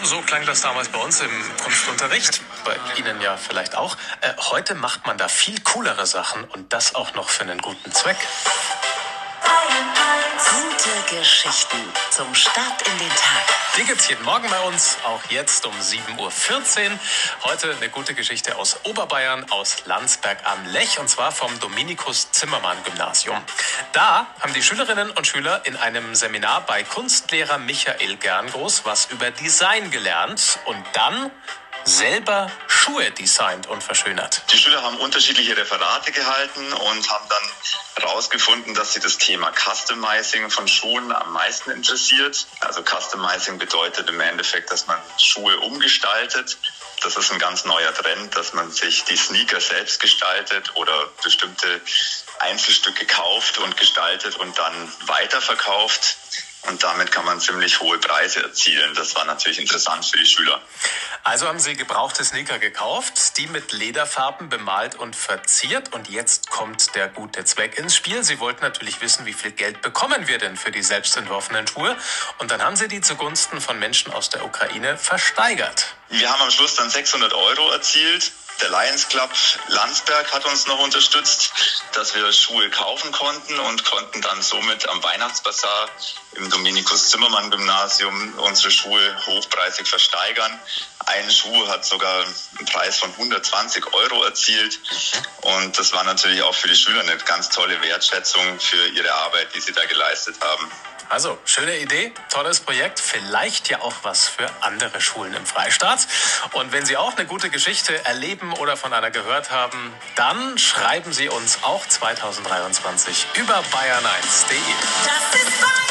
So klang das damals bei uns im Kunstunterricht. Bei Ihnen ja vielleicht auch. Heute macht man da viel coolere Sachen und das auch noch für einen guten Zweck. Gute Geschichten zum Start in den Tag. Die gibt's jeden Morgen bei uns, auch jetzt um 7:14 Uhr. Heute eine gute Geschichte aus Oberbayern, aus Landsberg am Lech, und zwar vom Dominikus-Zimmermann-Gymnasium. Da haben die Schülerinnen und Schüler in einem Seminar bei Kunstlehrer Michael Gerngroß was über Design gelernt und dann selber Schuhe designt und verschönert. Die Schüler haben unterschiedliche Referate gehalten und haben dann herausgefunden, dass sie das Thema Customizing von Schuhen am meisten interessiert. Also Customizing bedeutet im Endeffekt, dass man Schuhe umgestaltet. Das ist ein ganz neuer Trend, dass man sich die Sneaker selbst gestaltet oder bestimmte Einzelstücke kauft und gestaltet und dann weiterverkauft. Und damit kann man ziemlich hohe Preise erzielen. Das war natürlich interessant für die Schüler. Also haben sie gebrauchte Sneaker gekauft, die mit Lederfarben bemalt und verziert. Und jetzt kommt der gute Zweck ins Spiel. Sie wollten natürlich wissen, wie viel Geld bekommen wir denn für die selbst entworfenen Schuhe. Und dann haben sie die zugunsten von Menschen aus der Ukraine versteigert. Wir haben am Schluss dann 600 € erzielt. Der Lions Club Landsberg hat uns noch unterstützt, dass wir Schuhe kaufen konnten und konnten dann somit am Weihnachtsbasar im Dominikus-Zimmermann-Gymnasium unsere Schuhe hochpreisig versteigern. Ein Schuh hat sogar einen Preis von 120 € erzielt. Und das war natürlich auch für die Schüler eine ganz tolle Wertschätzung für ihre Arbeit, die sie da geleistet haben. Also, schöne Idee, tolles Projekt, vielleicht ja auch was für andere Schulen im Freistaat. Und wenn Sie auch eine gute Geschichte erleben oder von einer gehört haben, dann schreiben Sie uns auch 2023 über bayern1.de.